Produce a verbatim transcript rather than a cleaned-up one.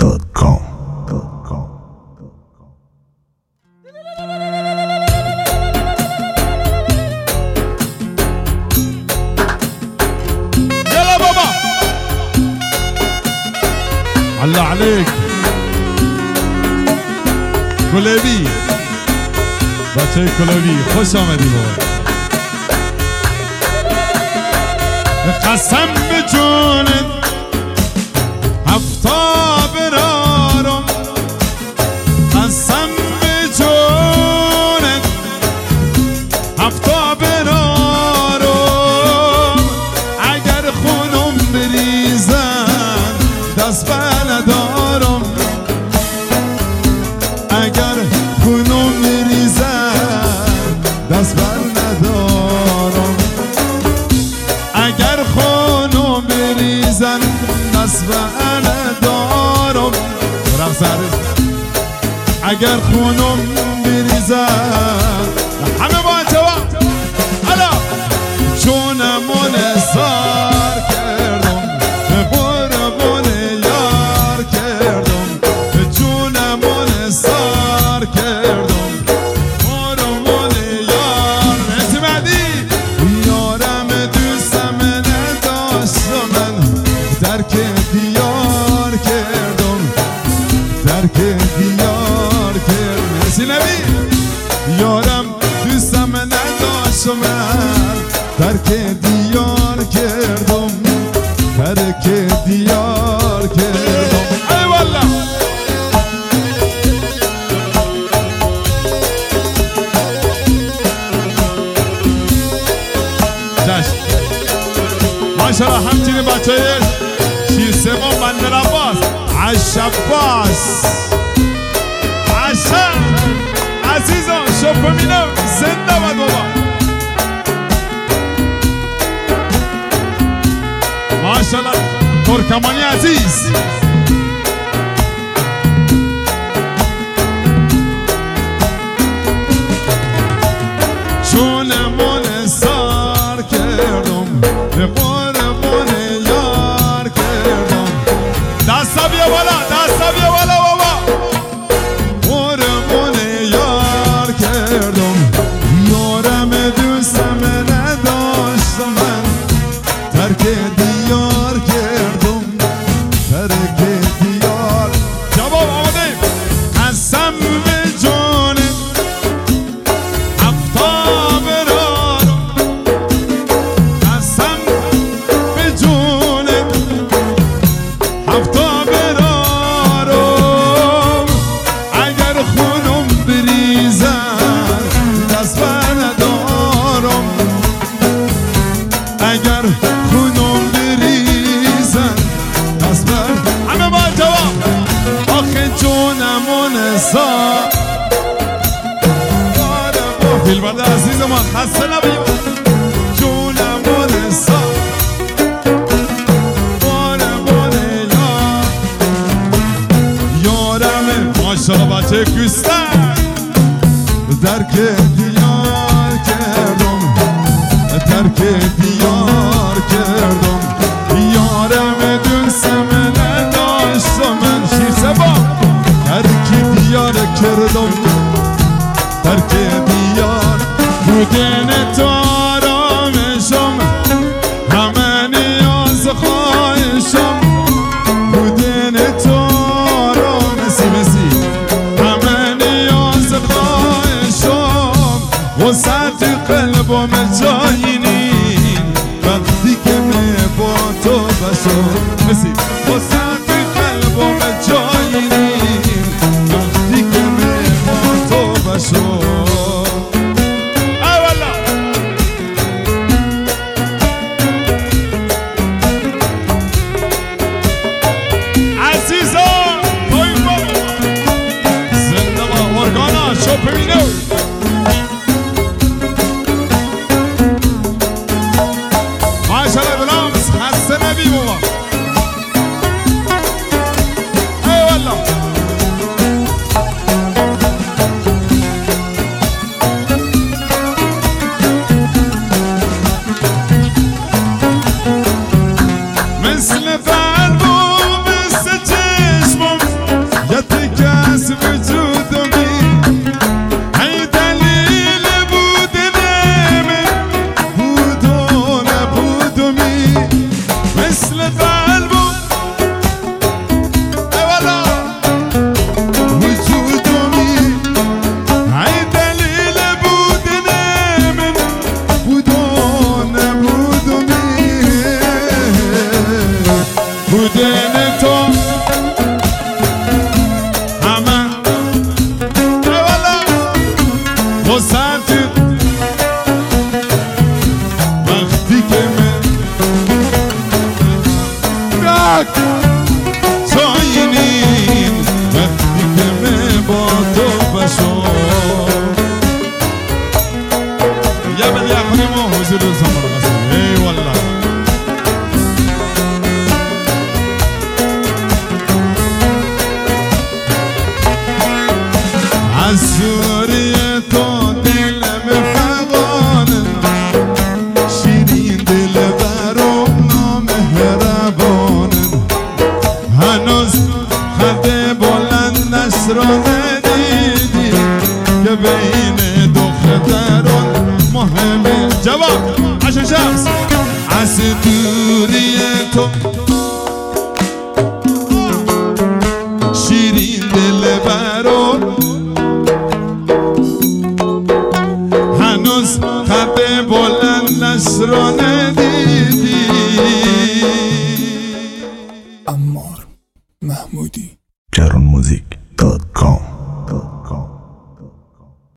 دات کام. يلا بابا الله عليك کلوی بچه کلوی خوش آمدی بابا. قسم به جونت هفتا برارم، قسم به جونت هفتا برارم، اگر خونم بریزن دست بردارم، اگر خونم بریزن دست بردارم، اگر خونم بریزن دست بردارم، اگر خونم بریزن همه با جواب حالا جونمون سار کردم، به قربون یار کردم، به جونمون سار کردم، قربون یار نتمدی یارم دوستم نداشت من درک دیار کردم، درک دیار کردم نبی یارم دوستم نداشت من درک دیار کردم، درک دیار کردم. ای والله جشن ماشاءالله. همچنین بچه شیر سوم بندر عباس عش عباس عشق عزیزان شپمینم زنده باد بابا. ماشاءالله ترکمانی عزیز جونمون سار کردم، به قربون یار کردم، دستا بیا بالا دستا بیا بالا بابا، قربون یار کردم، یارم دوستم نداشت من ترک دیار کردم، ترک دیار. جواب آماده قسم به جونت هفتا برارم، قسم به جونت هفتا برارم، اگر خونم بریزن دست بردارم، اگر خونم بریزن دست بر همه با جواب آخه جونمون سار فیل برده عزیز من خسته نبیم جونمون سار بارمون یار یارمه ماشاءالله بچه کستن درک دیار کردم، درک دیار کردم، یارم دوستم نداشت من شیر سبا درک دیار کردم، درک دیار بودن تو آرامشم، همه نیاز خواهشم، بودن تو آرام مسی مسی همه نیاز خواهشم، وسط قلبم جایی نیم وقتی که می با تو بشم مسی وسط قلبم جایی نیم وقتی که می با تو بشم. ماشاءالله بلامس خسته نبی بابا. مهربانن هنوز خط بلندش را ندیدی که بین دختران مهمه جواب عشق شخص از دوری تو شیرین دل برون هنوز خط بلندش را ندیدی عمار محمودی جرون موزیک دات کام